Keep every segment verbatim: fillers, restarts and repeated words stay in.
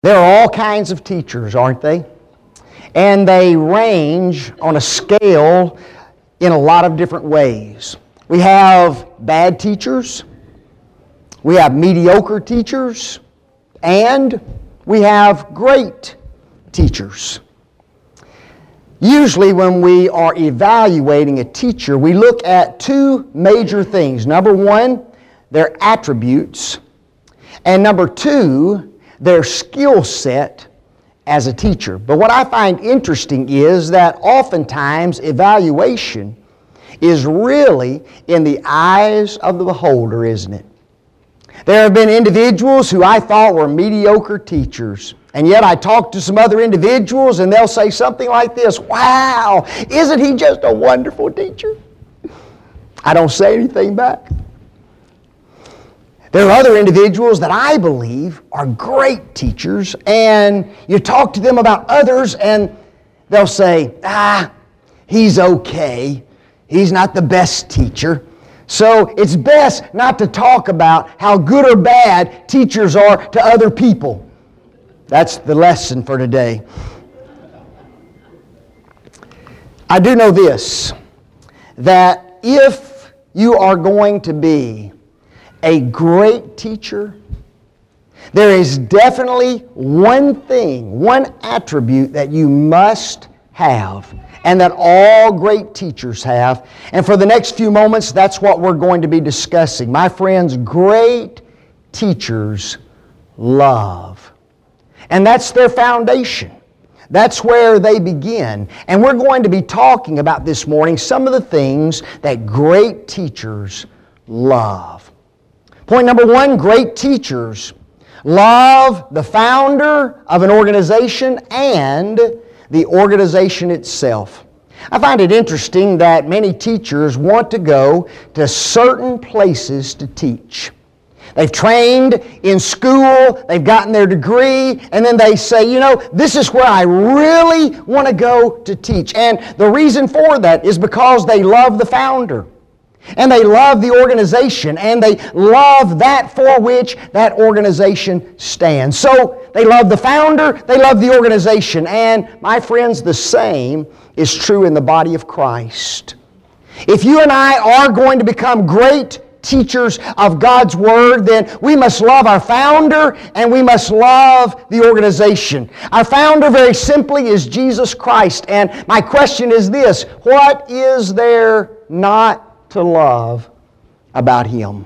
There are all kinds of teachers, aren't they? And they range on a scale in a lot of different ways. We have bad teachers, we have mediocre teachers, and we have great teachers. Usually when we are evaluating a teacher, we look at two major things. Number one, their attributes, and number two, their skill set as a teacher. But what I find interesting is that oftentimes evaluation is really in the eyes of the beholder, isn't it? There have been individuals who I thought were mediocre teachers, and yet I talk to some other individuals and they'll say something like this, "Wow, isn't he just a wonderful teacher?" I don't say anything back. There are other individuals that I believe are great teachers, and you talk to them about others and they'll say, "Ah, he's okay. He's not the best teacher." So it's best not to talk about how good or bad teachers are to other people. That's the lesson for today. I do know this, that if you are going to be a great teacher, there is definitely one thing, one attribute that you must have, and that all great teachers have. And for the next few moments, that's what we're going to be discussing. My friends, great teachers love. And that's their foundation. That's where they begin. And we're going to be talking about this morning some of the things that great teachers love. Point number one, great teachers love the founder of an organization and the organization itself. I find it interesting that many teachers want to go to certain places to teach. They've trained in school, they've gotten their degree, and then they say, you know, this is where I really want to go to teach. And the reason for that is because they love the founder. And they love the organization, and they love that for which that organization stands. So they love the founder, they love the organization, and my friends, the same is true in the body of Christ. If you and I are going to become great teachers of God's Word, then we must love our founder and we must love the organization. Our founder, very simply, is Jesus Christ. And my question is this: what is there not to love about Him?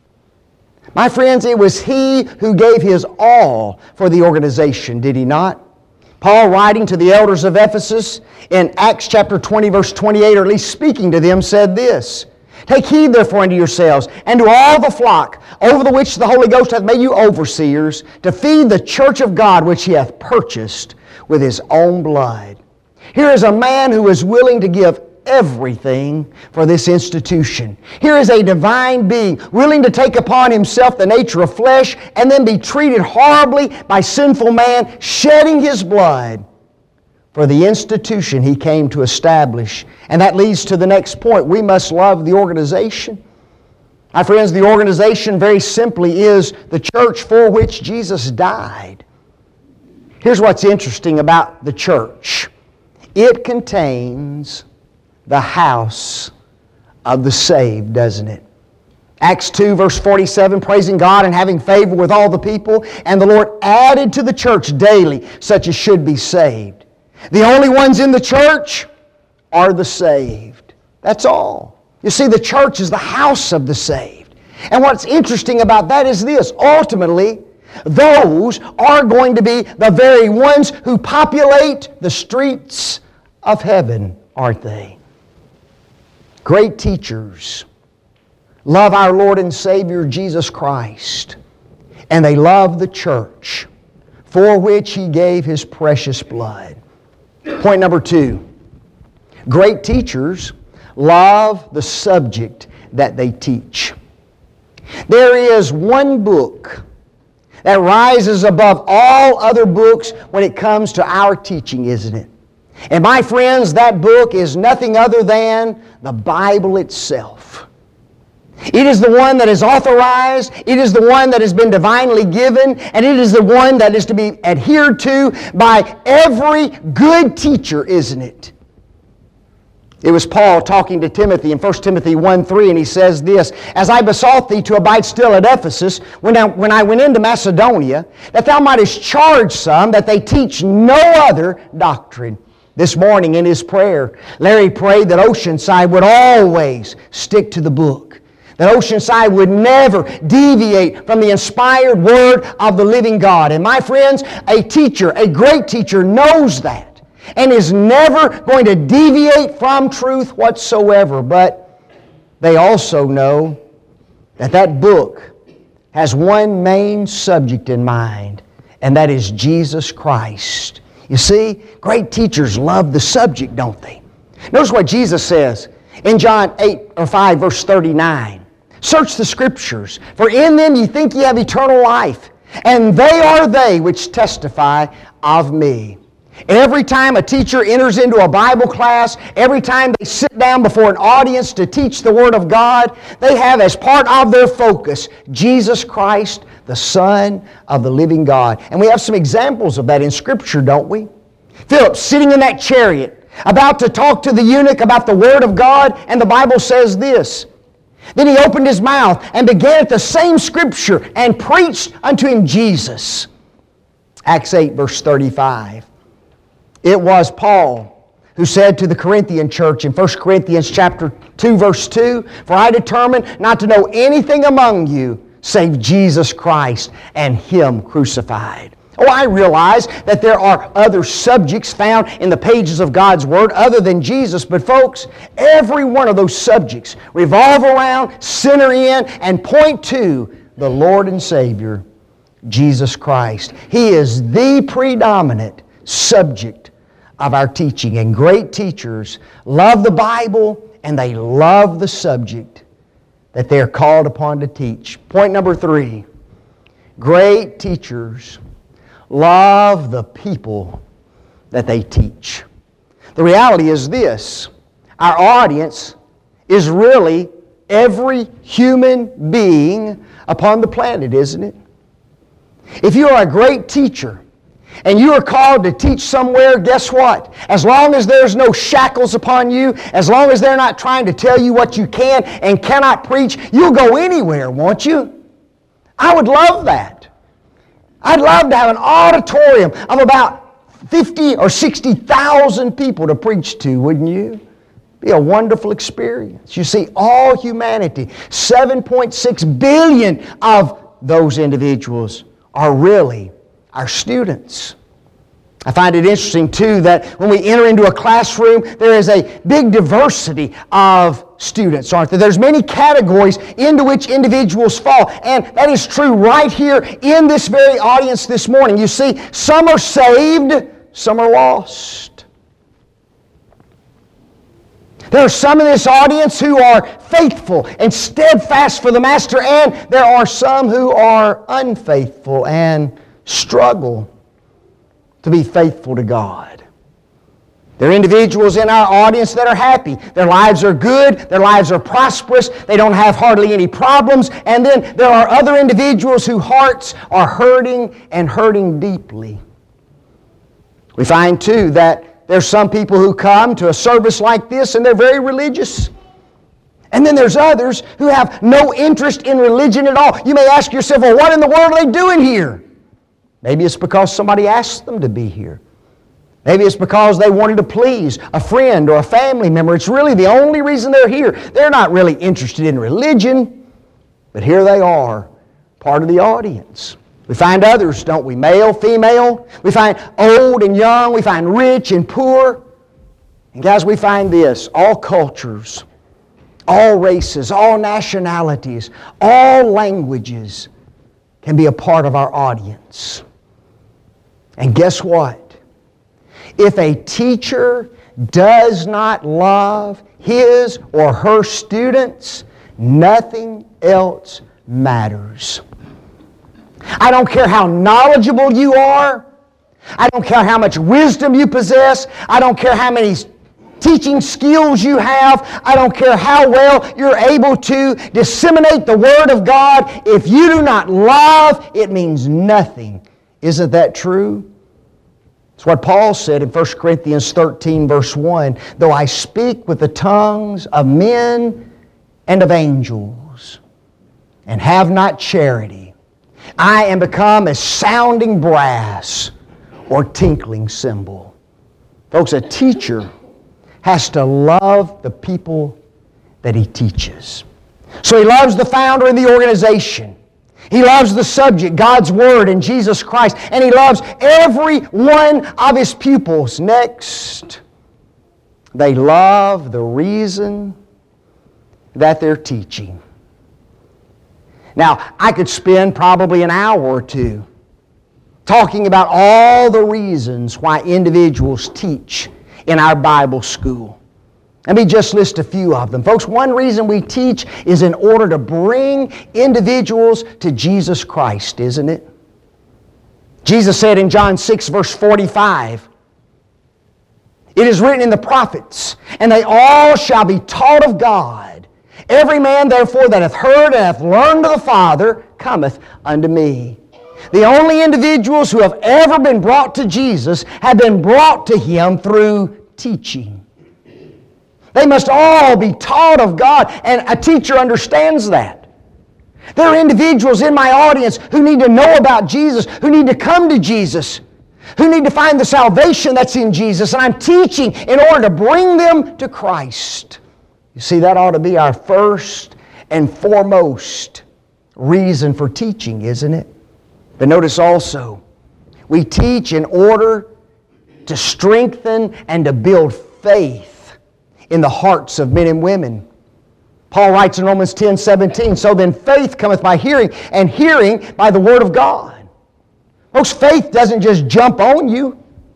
My friends, it was He who gave His all for the organization, did He not? Paul, writing to the elders of Ephesus in Acts chapter twenty, verse twenty-eight, or at least speaking to them, said this: "Take heed therefore unto yourselves, and to all the flock, over the which the Holy Ghost hath made you overseers, to feed the church of God, which He hath purchased with His own blood." Here is a man who is willing to give everything for this institution. Here is a divine being willing to take upon himself the nature of flesh and then be treated horribly by sinful man, shedding his blood for the institution he came to establish. And that leads to the next point. We must love the organization. My friends, the organization very simply is the church for which Jesus died. Here's what's interesting about the church. It contains the house of the saved, doesn't it? Acts two, verse forty-seven, praising God and having favor with all the people, and the Lord added to the church daily such as should be saved. The only ones in the church are the saved. That's all. You see, the church is the house of the saved. And what's interesting about that is this: ultimately, those are going to be the very ones who populate the streets of heaven, aren't they? Great teachers love our Lord and Savior Jesus Christ, and they love the church for which He gave His precious blood. Point number two, great teachers love the subject that they teach. There is one book that rises above all other books when it comes to our teaching, isn't it? And my friends, that book is nothing other than the Bible itself. It is the one that is authorized, it is the one that has been divinely given, and it is the one that is to be adhered to by every good teacher, isn't it? It was Paul talking to Timothy in First Timothy one three, and he says this, "As I besought thee to abide still at Ephesus, when I, when I went into Macedonia, that thou mightest charge some that they teach no other doctrine." This morning in his prayer, Larry prayed that Oceanside would always stick to the book. That Oceanside would never deviate from the inspired Word of the living God. And my friends, a teacher, a great teacher, knows that and is never going to deviate from truth whatsoever. But they also know that that book has one main subject in mind, and that is Jesus Christ. You see, great teachers love the subject, don't they? Notice what Jesus says in John eight or five, verse thirty-nine. "Search the Scriptures, for in them ye think ye have eternal life, and they are they which testify of me." Every time a teacher enters into a Bible class, every time they sit down before an audience to teach the Word of God, they have as part of their focus Jesus Christ, the Son of the living God. And we have some examples of that in Scripture, don't we? Philip sitting in that chariot, about to talk to the eunuch about the Word of God, and the Bible says this, "Then he opened his mouth and began at the same Scripture and preached unto him Jesus." Acts eight, verse thirty-five. It was Paul who said to the Corinthian church in First Corinthians chapter two, verse two, "For I determined not to know anything among you save Jesus Christ and Him crucified." Oh, I realize that there are other subjects found in the pages of God's Word other than Jesus, but folks, every one of those subjects revolve around, center in, and point to the Lord and Savior, Jesus Christ. He is the predominant subject of our teaching, and great teachers love the Bible and they love the subject that they are called upon to teach. Point number three, great teachers love the people that they teach. The reality is this, our audience is really every human being upon the planet, isn't it? If you are a great teacher and you are called to teach somewhere, guess what? As long as there's no shackles upon you, as long as they're not trying to tell you what you can and cannot preach, you'll go anywhere, won't you? I would love that. I'd love to have an auditorium of about fifty or sixty thousand people to preach to, wouldn't you? Be a wonderful experience. You see, all humanity, seven point six billion of those individuals are really our students. I find it interesting, too, that when we enter into a classroom, there is a big diversity of students, aren't there? There's many categories into which individuals fall, and that is true right here in this very audience this morning. You see, some are saved, some are lost. There are some in this audience who are faithful and steadfast for the Master, and there are some who are unfaithful and struggle to be faithful to God. There are individuals in our audience that are happy. Their lives are good. Their lives are prosperous. They don't have hardly any problems. And then there are other individuals whose hearts are hurting and hurting deeply. We find, too, that there's some people who come to a service like this and they're very religious. And then there's others who have no interest in religion at all. You may ask yourself, well, what in the world are they doing here? Maybe it's because somebody asked them to be here. Maybe it's because they wanted to please a friend or a family member. It's really the only reason they're here. They're not really interested in religion, but here they are, part of the audience. We find others, don't we? Male, female. We find old and young. We find rich and poor. And guys, we find this, all cultures, all races, all nationalities, all languages can be a part of our audience. And guess what? If a teacher does not love his or her students, nothing else matters. I don't care how knowledgeable you are. I don't care how much wisdom you possess. I don't care how many teaching skills you have. I don't care how well you're able to disseminate the Word of God. If you do not love, it means nothing. Isn't that true? It's what Paul said in First Corinthians thirteen, verse one. Though I speak with the tongues of men and of angels, and have not charity, I am become as sounding brass or tinkling cymbal. Folks, a teacher has to love the people that he teaches. So he loves the founder and the organization. He loves the subject, God's Word and Jesus Christ. And he loves every one of his pupils. Next, they love the reason that they're teaching. Now, I could spend probably an hour or two talking about all the reasons why individuals teach in our Bible school. Let me just list a few of them. Folks, one reason we teach is in order to bring individuals to Jesus Christ, isn't it? Jesus said in John six, verse forty-five, it is written in the prophets, and they all shall be taught of God. Every man, therefore, that hath heard and hath learned of the Father cometh unto me. The only individuals who have ever been brought to Jesus have been brought to Him through teaching. They must all be taught of God, and a teacher understands that. There are individuals in my audience who need to know about Jesus, who need to come to Jesus, who need to find the salvation that's in Jesus, and I'm teaching in order to bring them to Christ. You see, that ought to be our first and foremost reason for teaching, isn't it? But notice also, we teach in order to strengthen and to build faith in the hearts of men and women. Paul writes in Romans ten, seventeen, so then faith cometh by hearing, and hearing by the Word of God. Folks, faith doesn't just jump on you.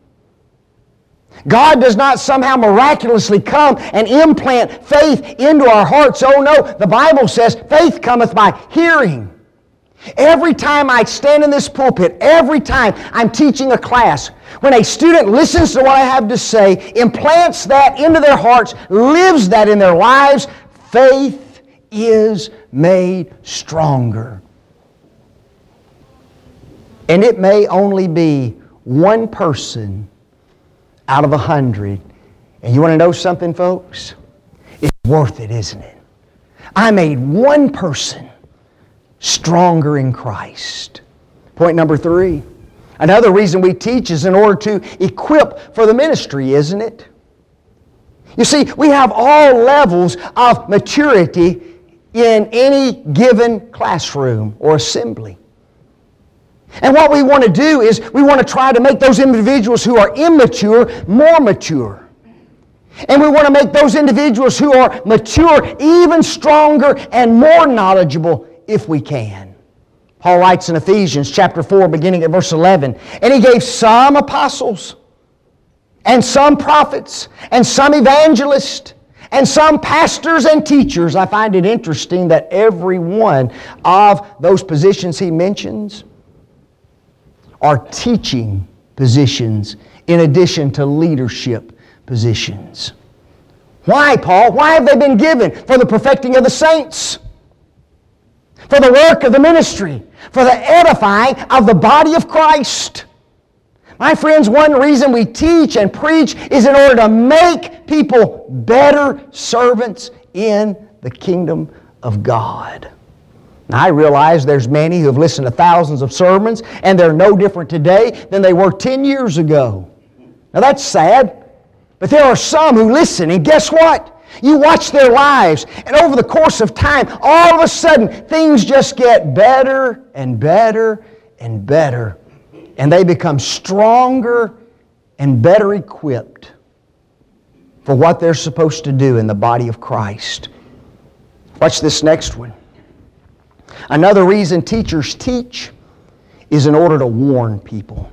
God does not somehow miraculously come and implant faith into our hearts. Oh no, the Bible says faith cometh by hearing. Every time I stand in this pulpit, every time I'm teaching a class, when a student listens to what I have to say, implants that into their hearts, lives that in their lives, faith is made stronger. And it may only be one person out of a hundred. And you want to know something, folks? It's worth it, isn't it? I made one person stronger in Christ. Point number three. Another reason we teach is in order to equip for the ministry, isn't it? You see, we have all levels of maturity in any given classroom or assembly. And what we want to do is we want to try to make those individuals who are immature more mature. And we want to make those individuals who are mature even stronger and more knowledgeable if we can. Paul writes in Ephesians chapter four, beginning at verse eleven, and He gave some apostles, and some prophets, and some evangelists, and some pastors and teachers. I find it interesting that every one of those positions he mentions are teaching positions in addition to leadership positions. Why, Paul? Why have they been given? For the perfecting of the saints, for the work of the ministry, for the edifying of the body of Christ. My friends, one reason we teach and preach is in order to make people better servants in the kingdom of God. Now, I realize there's many who have listened to thousands of sermons, and they're no different today than they were ten years ago. Now, that's sad, but there are some who listen, and guess what? You watch their lives, and over the course of time, all of a sudden, things just get better and better and better. And they become stronger and better equipped for what they're supposed to do in the body of Christ. Watch this next one. Another reason teachers teach is in order to warn people.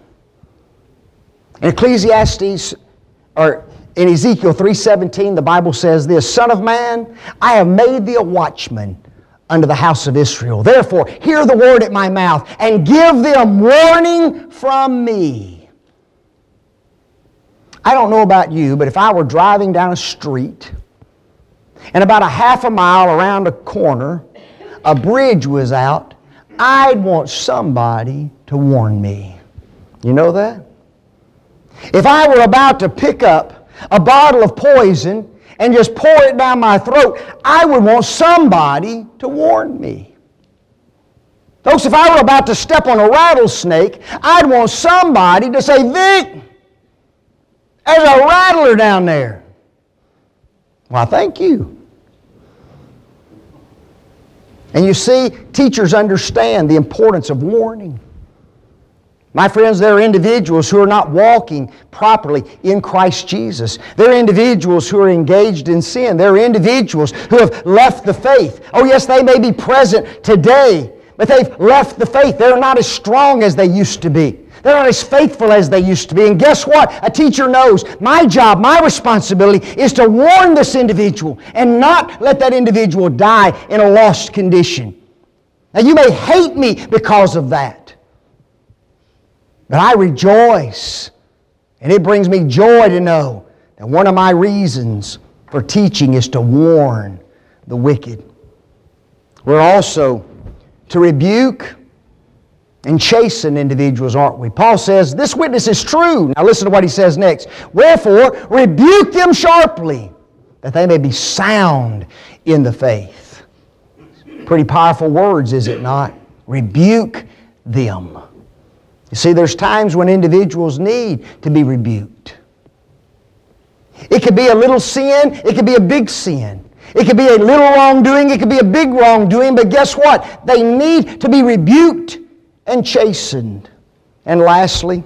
In Ecclesiastes, or in Ezekiel three seventeen, the Bible says this, Son of man, I have made thee a watchman unto the house of Israel. Therefore, hear the word at my mouth, and give them warning from me. I don't know about you, but if I were driving down a street and about a half a mile around a corner, a bridge was out, I'd want somebody to warn me. You know that? If I were about to pick up a bottle of poison and just pour it down my throat, I would want somebody to warn me. Folks, if I were about to step on a rattlesnake, I'd want somebody to say, Vic, there's a rattler down there. Why, thank you. And you see, teachers understand the importance of warning. My friends, there are individuals who are not walking properly in Christ Jesus. There are individuals who are engaged in sin. There are individuals who have left the faith. Oh yes, they may be present today, but they've left the faith. They're not as strong as they used to be. They're not as faithful as they used to be. And guess what? A teacher knows my job, my responsibility is to warn this individual and not let that individual die in a lost condition. Now you may hate me because of that, but I rejoice, and it brings me joy to know that one of my reasons for teaching is to warn the wicked. We're also to rebuke and chasten individuals, aren't we? Paul says, this witness is true. Now listen to what he says next. Wherefore, rebuke them sharply, that they may be sound in the faith. Pretty powerful words, is it not? Rebuke them. You see, there's times when individuals need to be rebuked. It could be a little sin, it could be a big sin. It could be a little wrongdoing, it could be a big wrongdoing, but guess what? They need to be rebuked and chastened. And lastly,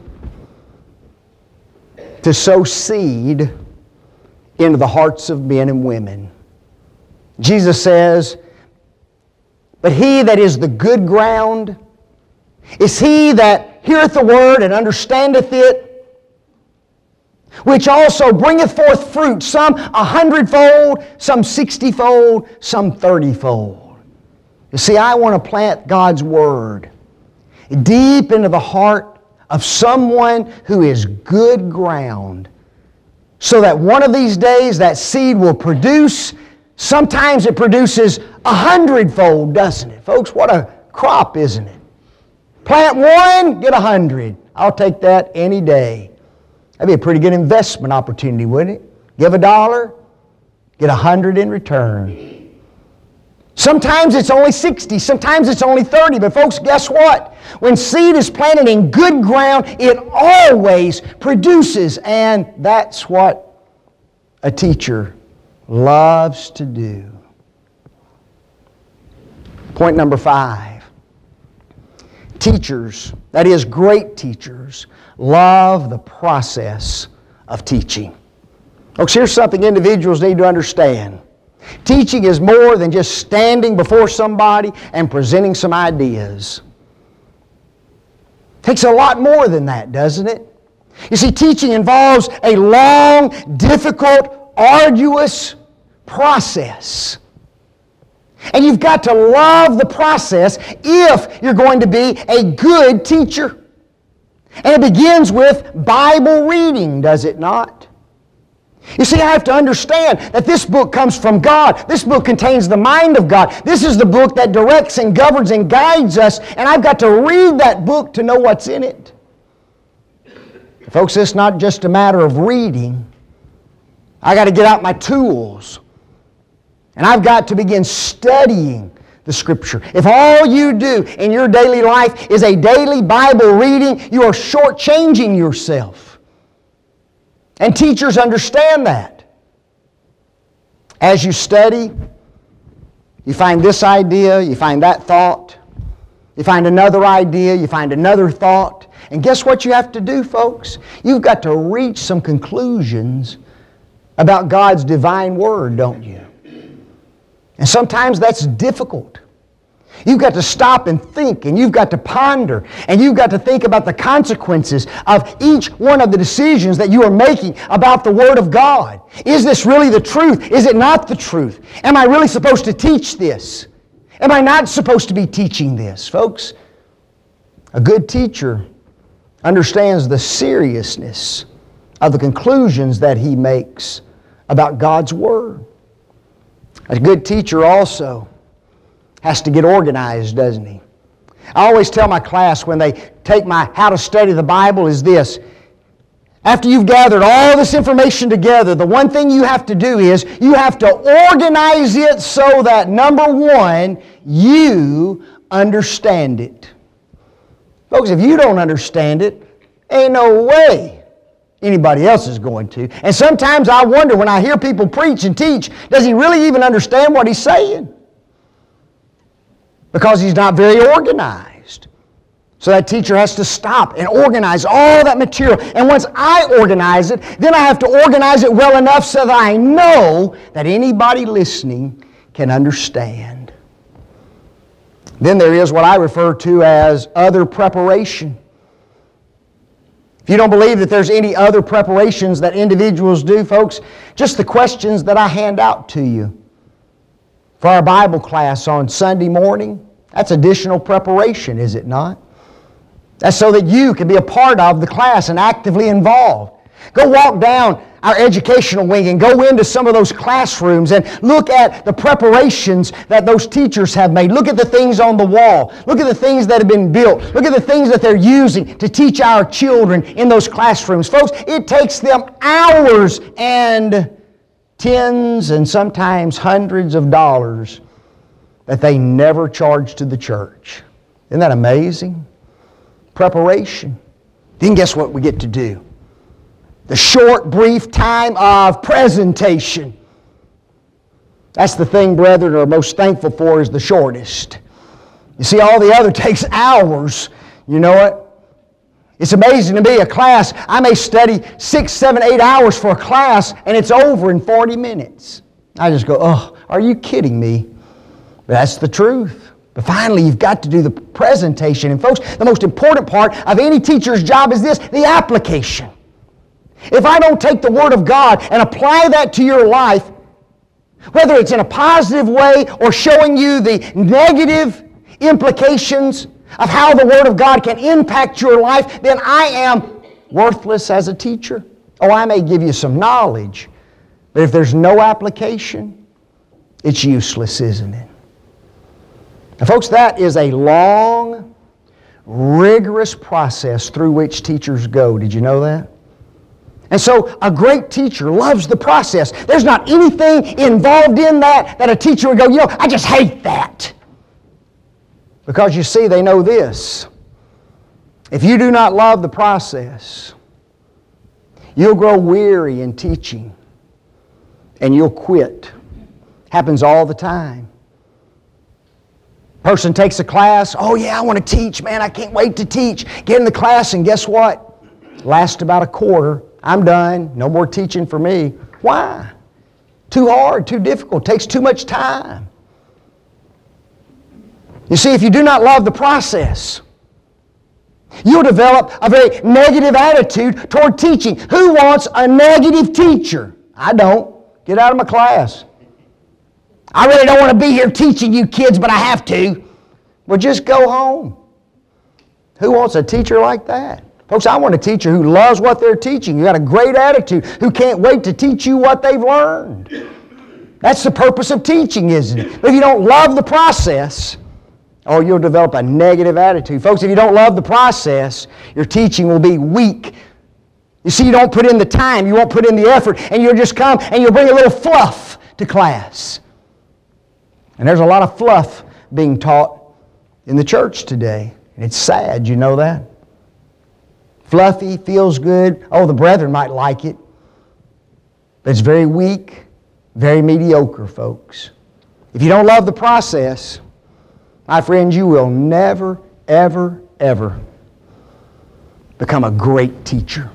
to sow seed into the hearts of men and women. Jesus says, but he that is the good ground is he that heareth the word and understandeth it, which also bringeth forth fruit, some a hundredfold, some sixtyfold, some thirtyfold. You see, I want to plant God's word deep into the heart of someone who is good ground, so that one of these days that seed will produce. Sometimes it produces a hundredfold, doesn't it? Folks, what a crop, isn't it? Plant one, get a hundred. I'll take that any day. That'd be a pretty good investment opportunity, wouldn't it? Give a dollar, get a hundred in return. Sometimes it's only sixty, sometimes it's only thirty, but folks, guess what? When seed is planted in good ground, it always produces, and that's what a teacher loves to do. Point number five. Teachers, that is, great teachers, love the process of teaching. Folks, here's something individuals need to understand. Teaching is more than just standing before somebody and presenting some ideas. It takes a lot more than that, doesn't it? You see, teaching involves a long, difficult, arduous process. And you've got to love the process if you're going to be a good teacher. And it begins with Bible reading, does it not? You see, I have to understand that this book comes from God. This book contains the mind of God. This is the book that directs and governs and guides us, and I've got to read that book to know what's in it. Folks, it's not just a matter of reading. I got to get out my tools, and I've got to begin studying the Scripture. If all you do in your daily life is a daily Bible reading, you are shortchanging yourself. And teachers understand that. As you study, you find this idea, you find that thought, you find another idea, you find another thought. And guess what you have to do, folks? You've got to reach some conclusions about God's divine Word, don't you? And sometimes that's difficult. You've got to stop and think, and you've got to ponder, and you've got to think about the consequences of each one of the decisions that you are making about the Word of God. Is this really the truth? Is it not the truth? Am I really supposed to teach this? Am I not supposed to be teaching this? Folks, a good teacher understands the seriousness of the conclusions that he makes about God's Word. A good teacher also has to get organized, doesn't he? I always tell my class when they take my How to Study the Bible is this. After you've gathered all this information together, the one thing you have to do is you have to organize it so that, number one, you understand it. Folks, if you don't understand it, ain't no way anybody else is going to. And sometimes I wonder when I hear people preach and teach, does he really even understand what he's saying? Because he's not very organized. So that teacher has to stop and organize all that material. And once I organize it, then I have to organize it well enough so that I know that anybody listening can understand. Then there is what I refer to as other preparation. If you don't believe that there's any other preparations that individuals do, folks, just the questions that I hand out to you for our Bible class on Sunday morning, that's additional preparation, is it not? That's so that you can be a part of the class and actively involved. Go walk down our educational wing and go into some of those classrooms and look at the preparations that those teachers have made. Look at the things on the wall. Look at the things that have been built. Look at the things that they're using to teach our children in those classrooms. Folks, it takes them hours and tens and sometimes hundreds of dollars that they never charge to the church. Isn't that amazing? Preparation. Then guess what we get to do? The short, brief time of presentation. That's the thing, brethren, are most thankful for is the shortest. You see, all the other takes hours. You know what? It's amazing to me, a class, I may study six, seven, eight hours for a class, and it's over in forty minutes. I just go, oh, are you kidding me? But that's the truth. But finally, you've got to do the presentation. And folks, the most important part of any teacher's job is this, the application. If I don't take the Word of God and apply that to your life, whether it's in a positive way or showing you the negative implications of how the Word of God can impact your life, then I am worthless as a teacher. Oh, I may give you some knowledge, but if there's no application, it's useless, isn't it? Now, folks, that is a long, rigorous process through which teachers go. Did you know that? And so a great teacher loves the process. There's not anything involved in that that a teacher would go, you know, I just hate that. Because you see, they know this. If you do not love the process, you'll grow weary in teaching and you'll quit. Happens all the time. Person takes a class, oh yeah, I want to teach, man, I can't wait to teach. Get in the class and guess what? Lasts about a quarter. I'm done. No more teaching for me. Why? Too hard, too difficult, takes too much time. You see, if you do not love the process, you'll develop a very negative attitude toward teaching. Who wants a negative teacher? I don't. Get out of my class. I really don't want to be here teaching you kids, but I have to. Well, just go home. Who wants a teacher like that? Folks, I want a teacher who loves what they're teaching, who got a great attitude, who can't wait to teach you what they've learned. That's the purpose of teaching, isn't it? But if you don't love the process, oh, you'll develop a negative attitude. Folks, if you don't love the process, your teaching will be weak. You see, you don't put in the time, you won't put in the effort, and you'll just come and you'll bring a little fluff to class. And there's a lot of fluff being taught in the church today. And it's sad, you know that? Fluffy, feels good. Oh, the brethren might like it. But it's very weak, very mediocre, folks. If you don't love the process, my friends, you will never, ever, ever become a great teacher.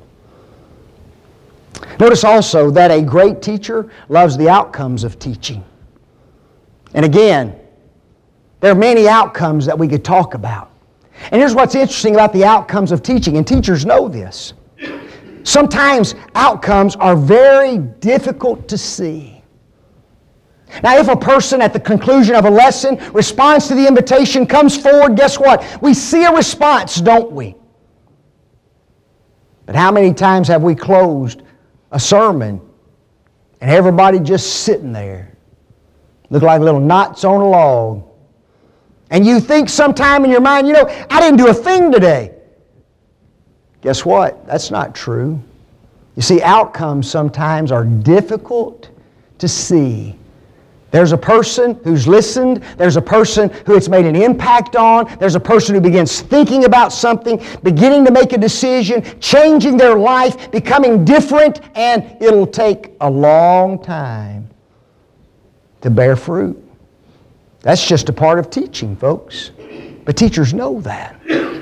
Notice also that a great teacher loves the outcomes of teaching. And again, there are many outcomes that we could talk about. And here's what's interesting about the outcomes of teaching, and teachers know this. Sometimes outcomes are very difficult to see. Now, if a person at the conclusion of a lesson responds to the invitation, comes forward, guess what? We see a response, don't we? But how many times have we closed a sermon and everybody just sitting there? Look like little knots on a log. And you think sometime in your mind, you know, I didn't do a thing today. Guess what? That's not true. You see, outcomes sometimes are difficult to see. There's a person who's listened. There's a person who it's made an impact on. There's a person who begins thinking about something, beginning to make a decision, changing their life, becoming different, and it'll take a long time to bear fruit. That's just a part of teaching, folks. But teachers know that.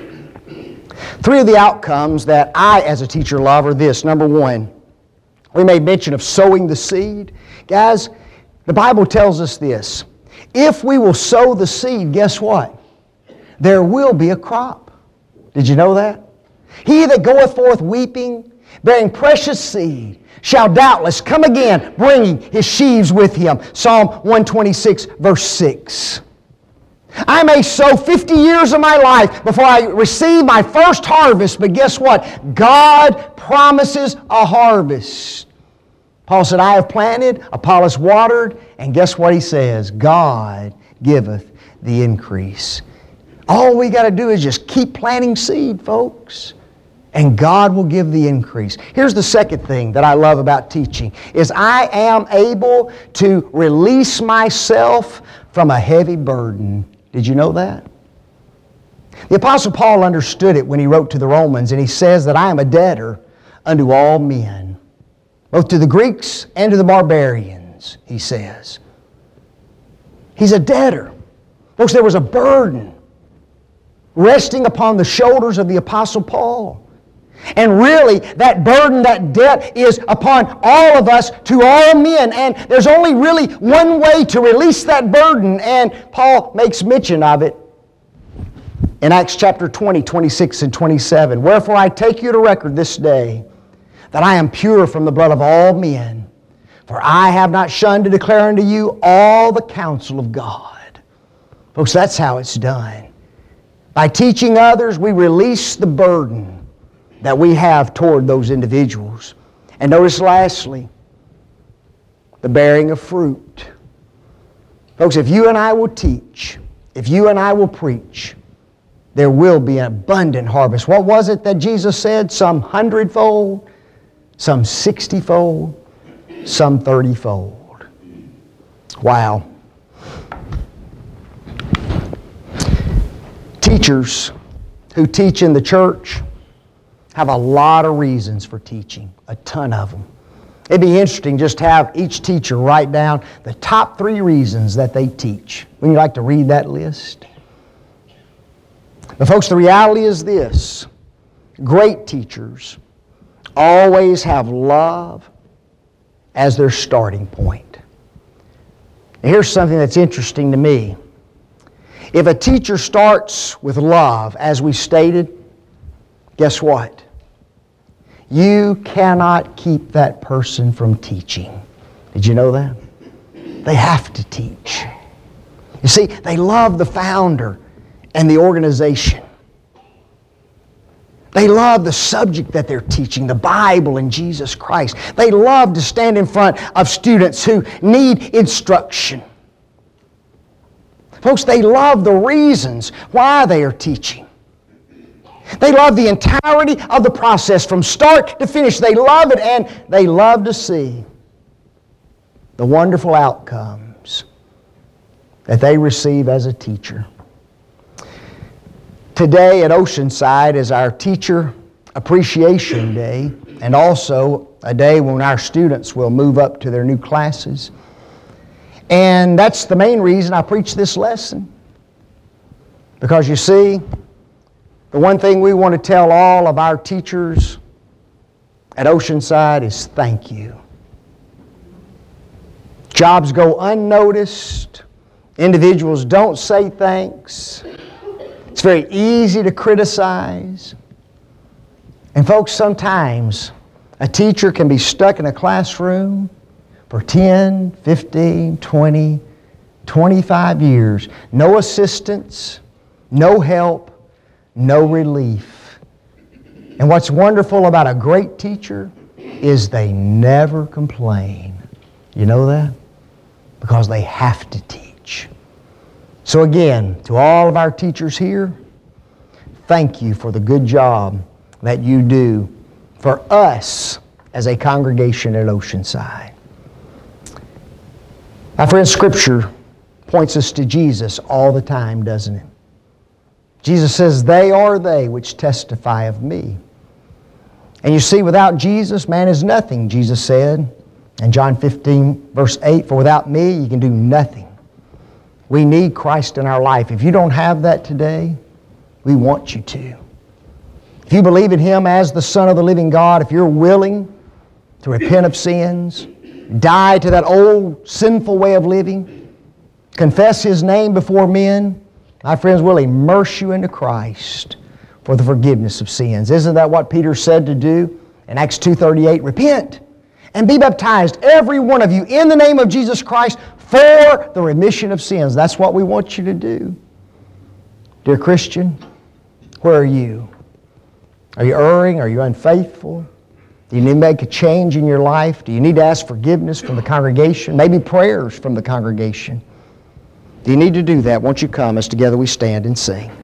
Three of the outcomes that I, as a teacher, love are this. Number one, we made mention of sowing the seed. Guys, the Bible tells us this. If we will sow the seed, guess what? There will be a crop. Did you know that? He that goeth forth weeping, bearing precious seed, shall doubtless come again, bringing his sheaves with him. Psalm one twenty-six, verse six. I may sow fifty years of my life before I receive my first harvest, but guess what? God promises a harvest. Paul said, I have planted, Apollos watered, and guess what he says? God giveth the increase. All we got to do is just keep planting seed, folks, and God will give the increase. Here's the second thing that I love about teaching, is I am able to release myself from a heavy burden. Did you know that? The Apostle Paul understood it when he wrote to the Romans, and he says that I am a debtor unto all men, both to the Greeks and to the barbarians, he says. He's a debtor. Folks, there was a burden resting upon the shoulders of the Apostle Paul. And really, that burden, that debt is upon all of us, to all men. And there's only really one way to release that burden, and Paul makes mention of it in Acts chapter twenty, twenty-six and twenty-seven. Wherefore I take you to record this day that I am pure from the blood of all men, for I have not shunned to declare unto you all the counsel of God. Folks, that's how it's done. By teaching others, we release the burden that we have toward those individuals. And notice lastly, the bearing of fruit. Folks, if you and I will teach, if you and I will preach, there will be an abundant harvest. What was it that Jesus said? Some hundredfold, some sixtyfold, some thirtyfold. Wow. Teachers who teach in the church have a lot of reasons for teaching, a ton of them. It'd be interesting just to have each teacher write down the top three reasons that they teach. Wouldn't you like to read that list? But folks, the reality is this. Great teachers always have love as their starting point. And here's something that's interesting to me. If a teacher starts with love, as we stated, guess what? You cannot keep that person from teaching. Did you know that? They have to teach. You see, they love the founder and the organization. They love the subject that they're teaching, the Bible and Jesus Christ. They love to stand in front of students who need instruction. Folks, they love the reasons why they are teaching. They love the entirety of the process from start to finish. They love it, and they love to see the wonderful outcomes that they receive as a teacher. Today at Oceanside is our Teacher Appreciation Day, and also a day when our students will move up to their new classes. And that's the main reason I preach this lesson. Because you see, the one thing we want to tell all of our teachers at Oceanside is thank you. Jobs go unnoticed. Individuals don't say thanks. It's very easy to criticize. And folks, sometimes a teacher can be stuck in a classroom for ten, fifteen, twenty, twenty-five years. No assistance, no help, no relief. And what's wonderful about a great teacher is they never complain. You know that? Because they have to teach. So again, to all of our teachers here, thank you for the good job that you do for us as a congregation at Oceanside. My friends, Scripture points us to Jesus all the time, doesn't it? Jesus says, "They are they which testify of me." And you see, without Jesus, man is nothing, Jesus said in John fifteen, verse eight, "For without me, you can do nothing." We need Christ in our life. If you don't have that today, we want you to. If you believe in Him as the Son of the living God, if you're willing to repent of sins, die to that old sinful way of living, confess His name before men, my friends, we'll immerse you into Christ for the forgiveness of sins. Isn't that what Peter said to do in Acts two thirty-eight? Repent and be baptized, every one of you, in the name of Jesus Christ for the remission of sins. That's what we want you to do. Dear Christian, where are you? Are you erring? Are you unfaithful? Do you need to make a change in your life? Do you need to ask forgiveness from the congregation? Maybe prayers from the congregation? Do you need to do that? Won't you come as together we stand and sing?